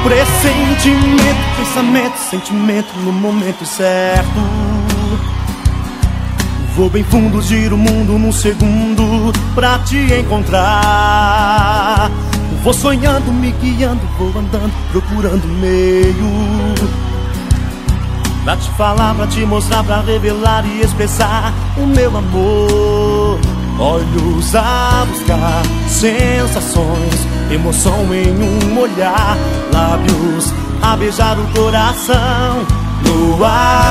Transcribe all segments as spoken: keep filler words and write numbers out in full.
Pressentimento, pensamento, sentimento no momento certo. Vou bem fundo, giro o mundo num segundo pra te encontrar. Vou sonhando, me guiando, vou andando, procurando meio pra te falar, pra te mostrar, pra revelar e expressar o meu amor. Olhos a buscar sensações, emoção em um olhar, lábios a beijar o coração no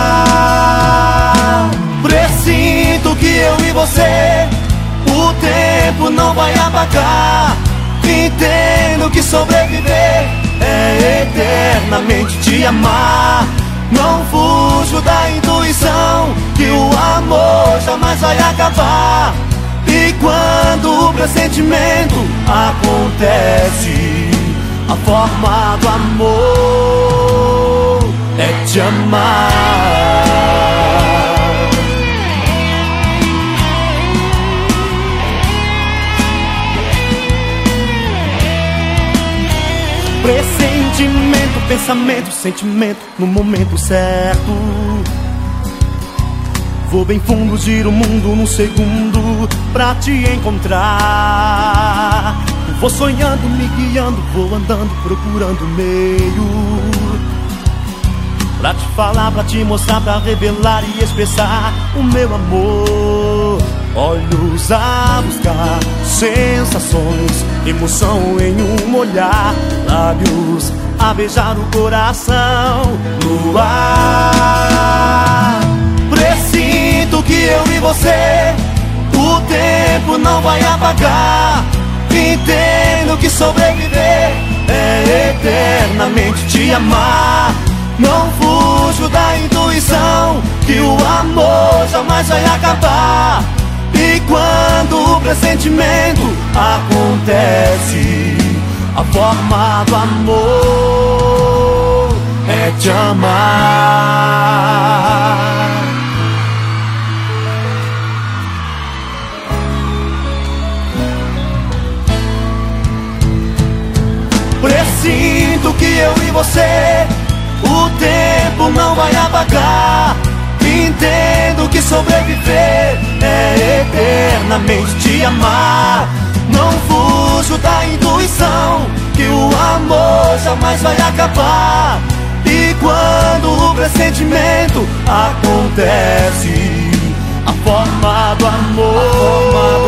ar. Presinto que eu e você, o tempo não vai apagar. Entendo que sobreviver é eternamente te amar. Não fujo da intuição que o amor jamais vai acabar. E quando o pressentimento acontece, a forma do amor é te amar. Pressentimento, pensamento, sentimento no momento certo. Vou bem fundo, giro o mundo num segundo pra te encontrar. Vou sonhando, me guiando, vou andando, procurando meio pra te falar, pra te mostrar, pra revelar e expressar o meu amor. Olhos a buscar sensações, emoção em um olhar, lábios a beijar o coração no ar. Presinto que eu e você, o tempo não vai apagar. Entendo que sobreviver é eternamente te amar. Não fujo da intuição que o amor jamais vai acabar. E quando o pressentimento acontece, a forma do amor é te amar. Presinto que eu e você, o tempo não vai apagar. Entendo que sobreviver é eternamente te amar. Não fujo da intuição que o amor jamais vai acabar. E quando o pressentimento acontece, a forma do amor